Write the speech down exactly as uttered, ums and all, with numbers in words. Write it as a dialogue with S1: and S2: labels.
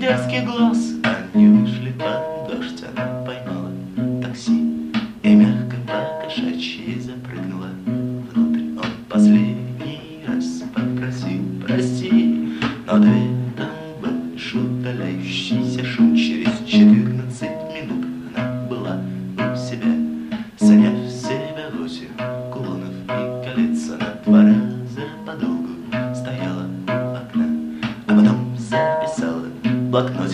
S1: дерзкий глаз. Они вышли под дождь, она поймала такси и мягко по-кошачьи запрыгнула внутрь. Он последний раз попросил прости, но ответом был лишь удаляющийся шум. Через четырнадцать минут она была у себя, сняв с себя восемь кулонов и колец. Она два раза подолгу стояла у окна, а потом записала в блокнот